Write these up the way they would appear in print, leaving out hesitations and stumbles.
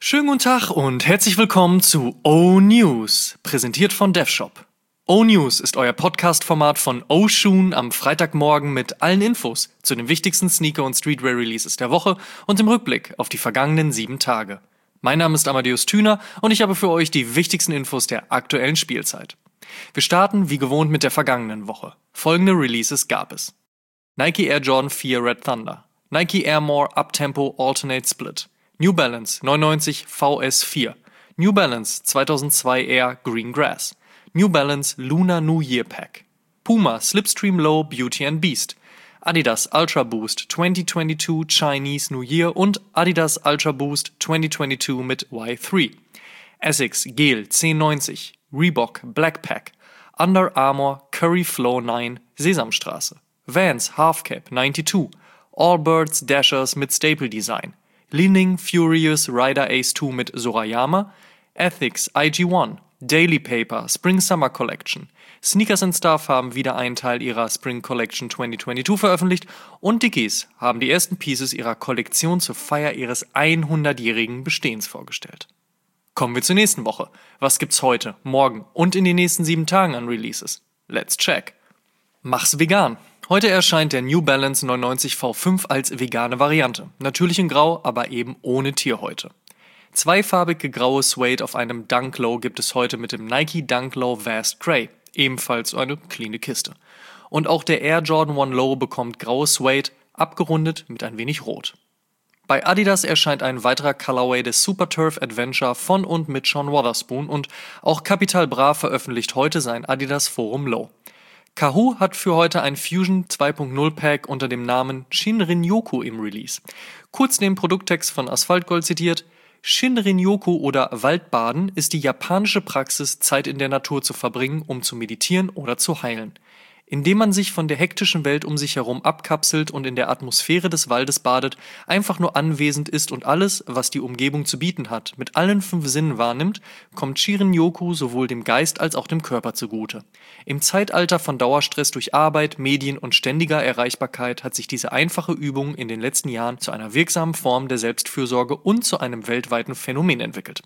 Schönen guten Tag und herzlich willkommen zu O-News, präsentiert von DevShop. O-News ist euer Podcast-Format von O-Shoon am Freitagmorgen mit allen Infos zu den wichtigsten Sneaker- und Streetwear-Releases der Woche und dem Rückblick auf die vergangenen 7 Tage. Mein Name ist Amadeus Thüner und ich habe für euch die wichtigsten Infos der aktuellen Spielzeit. Wir starten wie gewohnt mit der vergangenen Woche. Folgende Releases gab es: Nike Air Jordan 4 Red Thunder, Nike Air More Uptempo Alternate Split, New Balance 99 VS4, New Balance 2002 Air Green Grass, New Balance Lunar New Year Pack, Puma Slipstream Low Beauty and Beast, Adidas Ultra Boost 2022 Chinese New Year und Adidas Ultra Boost 2022 mit Y3, Essex Gel 1090, Reebok Black Pack, Under Armour Curry Flow 9 Sesamstraße, Vans Halfcap 92, Allbirds Dashers mit Staple Design, Li-Ning Furious Rider Ace 2 mit Sorayama, Ethics IG1, Daily Paper Spring Summer Collection, Sneakers and Stuff haben wieder einen Teil ihrer Spring Collection 2022 veröffentlicht und Dickies haben die ersten Pieces ihrer Kollektion zur Feier ihres 100-jährigen Bestehens vorgestellt. Kommen wir zur nächsten Woche. Was gibt's heute, morgen und in den nächsten 7 Tagen an Releases? Let's check. Mach's vegan. Heute erscheint der New Balance 99 V5 als vegane Variante. Natürlich in Grau, aber eben ohne Tierhäute. Zweifarbige graue Suede auf einem Dunk Low gibt es heute mit dem Nike Dunk Low Vast Grey. Ebenfalls eine cleane Kiste. Und auch der Air Jordan 1 Low bekommt graue Suede, abgerundet mit ein wenig Rot. Bei Adidas erscheint ein weiterer Colorway des Super Turf Adventure von und mit Sean Wotherspoon und auch Capital Bra veröffentlicht heute sein Adidas Forum Low. Kahoo hat für heute ein Fusion 2.0 Pack unter dem Namen Shinrin-yoku im Release. Kurz den Produkttext von Asphaltgold zitiert: Shinrin-yoku oder Waldbaden ist die japanische Praxis, Zeit in der Natur zu verbringen, um zu meditieren oder zu heilen. Indem man sich von der hektischen Welt um sich herum abkapselt und in der Atmosphäre des Waldes badet, einfach nur anwesend ist und alles, was die Umgebung zu bieten hat, mit allen 5 Sinnen wahrnimmt, kommt Shinrin-yoku sowohl dem Geist als auch dem Körper zugute. Im Zeitalter von Dauerstress durch Arbeit, Medien und ständiger Erreichbarkeit hat sich diese einfache Übung in den letzten Jahren zu einer wirksamen Form der Selbstfürsorge und zu einem weltweiten Phänomen entwickelt.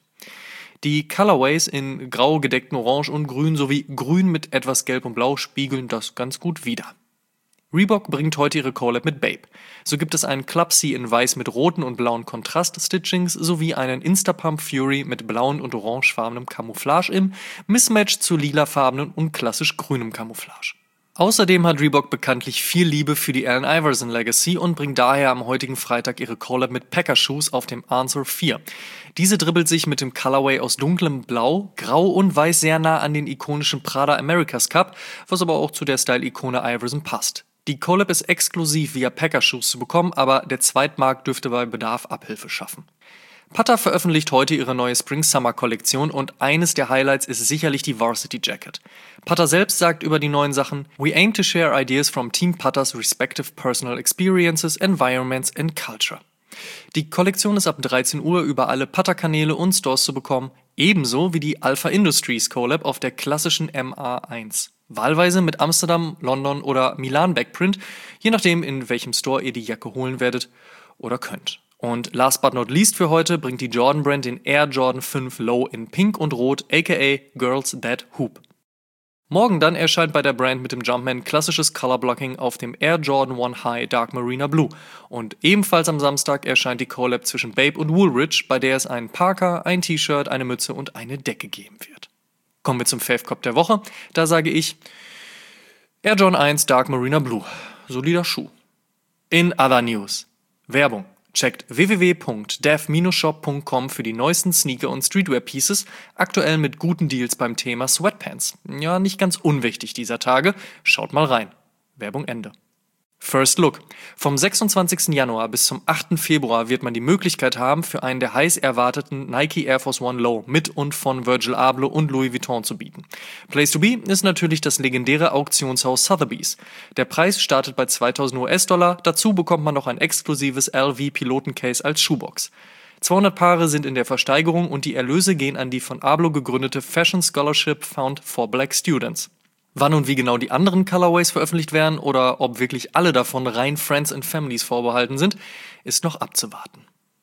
Die Colorways in grau gedeckten Orange und Grün sowie Grün mit etwas Gelb und Blau spiegeln das ganz gut wider. Reebok bringt heute ihre Collab mit Bape. So gibt es einen Club C in weiß mit roten und blauen Kontrast-Stitchings sowie einen Instapump Fury mit blauen und orangefarbenem Camouflage im Mismatch zu lilafarbenen und klassisch grünem Camouflage. Außerdem hat Reebok bekanntlich viel Liebe für die Allen Iverson Legacy und bringt daher am heutigen Freitag ihre Collab mit Packer Shoes auf dem Answer 4. Diese dribbelt sich mit dem Colorway aus dunklem Blau, Grau und Weiß sehr nah an den ikonischen Prada America's Cup, was aber auch zu der Style-Ikone Iverson passt. Die Collab ist exklusiv via Packer Shoes zu bekommen, aber der Zweitmarkt dürfte bei Bedarf Abhilfe schaffen. Pata veröffentlicht heute ihre neue Spring-Summer-Kollektion und eines der Highlights ist sicherlich die Varsity Jacket. Pata selbst sagt über die neuen Sachen: We aim to share ideas from Team Patas respective personal experiences, environments and culture. Die Kollektion ist ab 13 Uhr über alle Pata-Kanäle und Stores zu bekommen, ebenso wie die Alpha Industries Collab auf der klassischen MA1. Wahlweise mit Amsterdam, London oder Milan Backprint, je nachdem in welchem Store ihr die Jacke holen werdet oder könnt. Und last but not least für heute bringt die Jordan Brand den Air Jordan 5 Low in Pink und Rot, aka Girls That Hoop. Morgen dann erscheint bei der Brand mit dem Jumpman klassisches Colorblocking auf dem Air Jordan 1 High Dark Marina Blue. Und ebenfalls am Samstag erscheint die Collab zwischen Bape und Woolrich, bei der es einen Parker, ein T-Shirt, eine Mütze und eine Decke geben wird. Kommen wir zum Fave-Cop der Woche. Da sage ich: Air Jordan 1 Dark Marina Blue. Solider Schuh. In other news: Werbung. Checkt www.dev-shop.com für die neuesten Sneaker- und Streetwear-Pieces, aktuell mit guten Deals beim Thema Sweatpants. Ja, nicht ganz unwichtig dieser Tage. Schaut mal rein. Werbung Ende. First Look. Vom 26. Januar bis zum 8. Februar wird man die Möglichkeit haben, für einen der heiß erwarteten Nike Air Force One Low mit und von Virgil Abloh und Louis Vuitton zu bieten. Place to be ist natürlich das legendäre Auktionshaus Sotheby's. Der Preis startet bei 2000 US-Dollar, dazu bekommt man noch ein exklusives LV-Pilotencase als Schuhbox. 200 Paare sind in der Versteigerung und die Erlöse gehen an die von Abloh gegründete Fashion Scholarship Fund for Black Students. Wann und wie genau die anderen Colorways veröffentlicht werden oder ob wirklich alle davon rein Friends and Families vorbehalten sind, ist noch abzuwarten.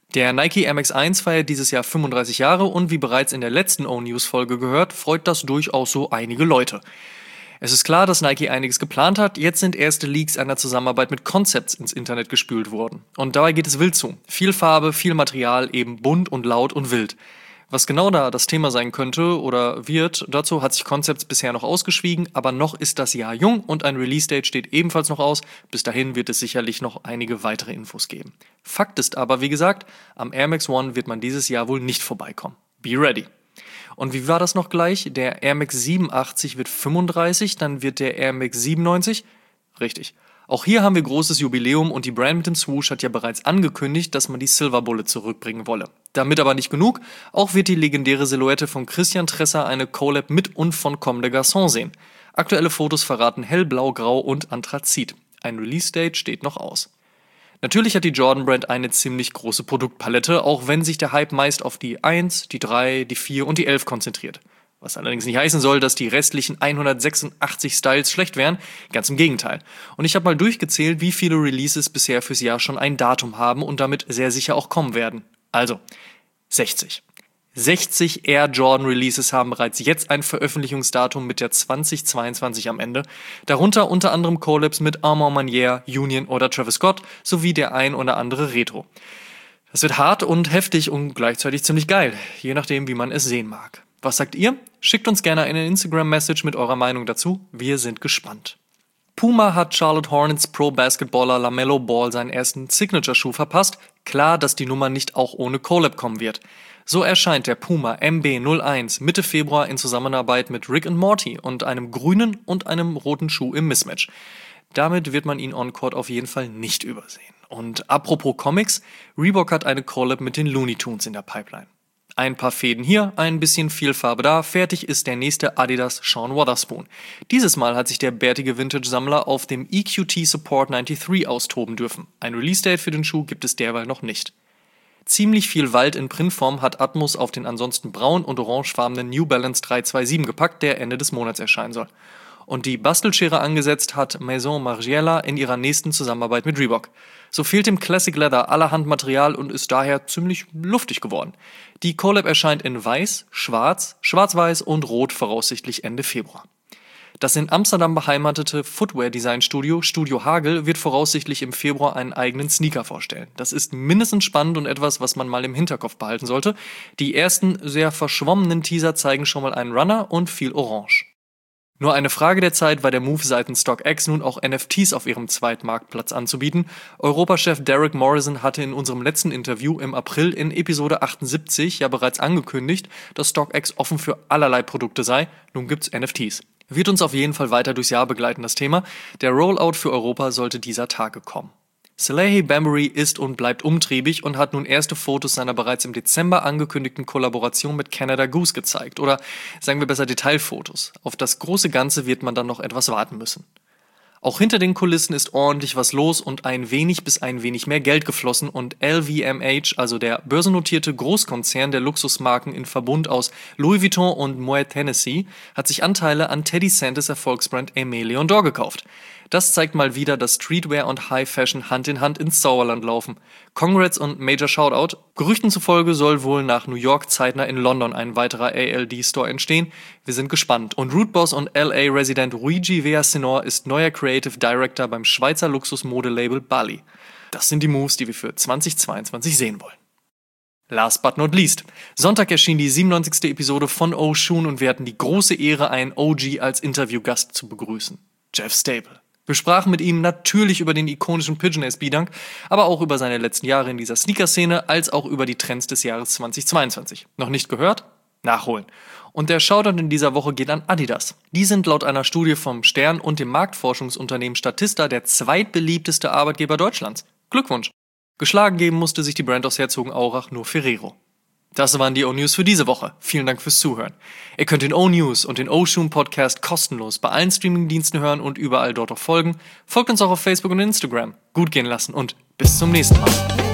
Der Nike Air Max 1 feiert dieses Jahr 35 Jahre und wie bereits in der letzten O-News-Folge gehört, freut das durchaus so einige Leute. Es ist klar, dass Nike einiges geplant hat, jetzt sind erste Leaks einer Zusammenarbeit mit Concepts ins Internet gespült worden. Und dabei geht es wild zu. Viel Farbe, viel Material, eben bunt und laut und wild. Was genau da das Thema sein könnte oder wird, dazu hat sich Concepts bisher noch ausgeschwiegen, aber noch ist das Jahr jung und ein Release-Date steht ebenfalls noch aus. Bis dahin wird es sicherlich noch einige weitere Infos geben. Fakt ist aber, wie gesagt, am Air Max One wird man dieses Jahr wohl nicht vorbeikommen. Be ready! Und wie war das noch gleich? Der Air Max 87 wird 35, dann wird der Air Max 97? Richtig. Auch hier haben wir großes Jubiläum und die Brand mit dem Swoosh hat ja bereits angekündigt, dass man die Silver Bullet zurückbringen wolle. Damit aber nicht genug, auch wird die legendäre Silhouette von Christian Tresser eine Collab mit und von Comme des Garçons sehen. Aktuelle Fotos verraten hellblau, grau und Anthrazit. Ein Release-Date steht noch aus. Natürlich hat die Jordan-Brand eine ziemlich große Produktpalette, auch wenn sich der Hype meist auf die 1, die 3, die 4 und die 11 konzentriert. Was allerdings nicht heißen soll, dass die restlichen 186 Styles schlecht wären, ganz im Gegenteil. Und ich habe mal durchgezählt, wie viele Releases bisher fürs Jahr schon ein Datum haben und damit sehr sicher auch kommen werden. Also, 60. 60 Air Jordan Releases haben bereits jetzt ein Veröffentlichungsdatum mit der 2022 am Ende, darunter unter anderem Collabs mit Armand Manière, Union oder Travis Scott sowie der ein oder andere Retro. Das wird hart und heftig und gleichzeitig ziemlich geil, je nachdem wie man es sehen mag. Was sagt ihr? Schickt uns gerne eine Instagram-Message mit eurer Meinung dazu, wir sind gespannt. Puma hat Charlotte Hornets Pro-Basketballer LaMelo Ball seinen ersten Signature-Schuh verpasst, klar, dass die Nummer nicht auch ohne Collab kommen wird. So erscheint der Puma MB01 Mitte Februar in Zusammenarbeit mit Rick and Morty und einem grünen und einem roten Schuh im Mismatch. Damit wird man ihn on-court auf jeden Fall nicht übersehen. Und apropos Comics, Reebok hat eine Collab mit den Looney Tunes in der Pipeline. Ein paar Fäden hier, ein bisschen viel Farbe da, fertig ist der nächste Adidas Sean Wotherspoon. Dieses Mal hat sich der bärtige Vintage-Sammler auf dem EQT Support 93 austoben dürfen. Ein Release-Date für den Schuh gibt es derweil noch nicht. Ziemlich viel Wald in Printform hat Atmos auf den ansonsten braun- und orangefarbenen New Balance 327 gepackt, der Ende des Monats erscheinen soll. Und die Bastelschere angesetzt hat Maison Margiela in ihrer nächsten Zusammenarbeit mit Reebok. So fehlt dem Classic Leather allerhand Material und ist daher ziemlich luftig geworden. Die Collab erscheint in Weiß, Schwarz, Schwarz-Weiß und Rot voraussichtlich Ende Februar. Das in Amsterdam beheimatete Footwear-Design-Studio Studio Hagel wird voraussichtlich im Februar einen eigenen Sneaker vorstellen. Das ist mindestens spannend und etwas, was man mal im Hinterkopf behalten sollte. Die ersten sehr verschwommenen Teaser zeigen schon mal einen Runner und viel Orange. Nur eine Frage der Zeit war der Move seitens StockX nun auch NFTs auf ihrem Zweitmarktplatz anzubieten. Europachef Derek Morrison hatte in unserem letzten Interview im April in Episode 78 ja bereits angekündigt, dass StockX offen für allerlei Produkte sei. Nun gibt's NFTs. Wird uns auf jeden Fall weiter durchs Jahr begleiten, das Thema. Der Rollout für Europa sollte dieser Tage kommen. Salehe Bembury ist und bleibt umtriebig und hat nun erste Fotos seiner bereits im Dezember angekündigten Kollaboration mit Canada Goose gezeigt. Oder sagen wir besser Detailfotos. Auf das große Ganze wird man dann noch etwas warten müssen. Auch hinter den Kulissen ist ordentlich was los und ein wenig bis ein wenig mehr Geld geflossen und LVMH, also der börsennotierte Großkonzern der Luxusmarken in Verbund aus Louis Vuitton und Moet Hennessy, hat sich Anteile an Teddy Santis Erfolgsbrand Aimé Leon Dore gekauft. Das zeigt mal wieder, dass Streetwear und High Fashion Hand in Hand ins Sauerland laufen. Congrats und Major Shoutout. Gerüchten zufolge soll wohl nach New York zeitnah in London ein weiterer ALD-Store entstehen. Wir sind gespannt. Und Rootboss und LA-Resident Luigi Villasenor ist neuer Creative Director beim Schweizer Luxusmodelabel Bali. Das sind die Moves, die wir für 2022 sehen wollen. Last but not least. Sonntag erschien die 97. Episode von Oshun und wir hatten die große Ehre, einen OG als Interviewgast zu begrüßen. Jeff Staple. Wir sprachen mit ihm natürlich über den ikonischen Pigeon SB-Dunk, aber auch über seine letzten Jahre in dieser Sneaker-Szene, als auch über die Trends des Jahres 2022. Noch nicht gehört? Nachholen. Und der Shoutout in dieser Woche geht an Adidas. Die sind laut einer Studie vom Stern und dem Marktforschungsunternehmen Statista der zweitbeliebteste Arbeitgeber Deutschlands. Glückwunsch! Geschlagen geben musste sich die Brand aus Herzogenaurach nur Ferrero. Das waren die O-News für diese Woche. Vielen Dank fürs Zuhören. Ihr könnt den O-News und den Oshun Podcast kostenlos bei allen Streamingdiensten hören und überall dort auch folgen. Folgt uns auch auf Facebook und Instagram. Gut gehen lassen und bis zum nächsten Mal.